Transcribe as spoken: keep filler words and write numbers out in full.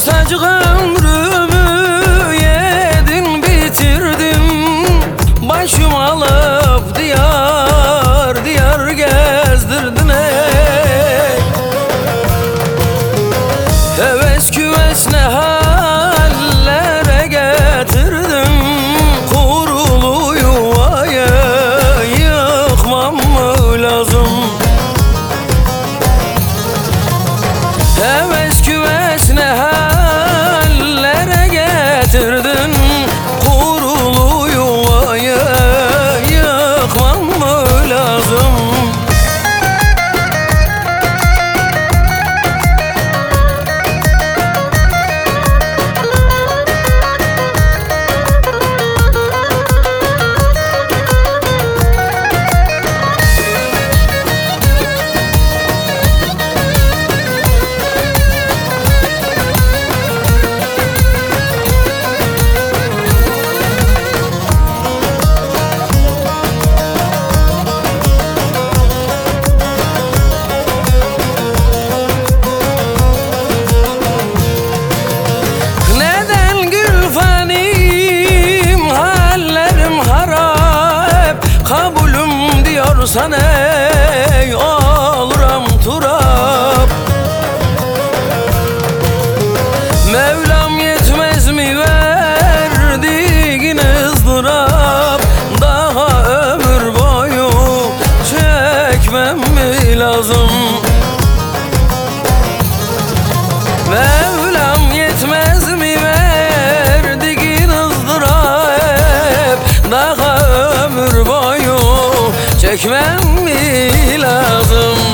Kısacık ömrümü yedin bitirdin, başım alıp diyar diyar gezdirdin ey. Heves küves ne hallere getirdin, kurulu yuvayı yıkmam mı lazım? Heves küves ne hallere getirdin, kurulu yuvayı yıkmam mı lazım? Kabulüm diyorsan ey, oluram turap. Mevlam yetmez mi verdiğin ızdırap? Daha ömür boyu çekmem mi lazım? Mevlam yetmez mi verdiğin ızdırap? Daha ömür boyu çekmem mi lazım?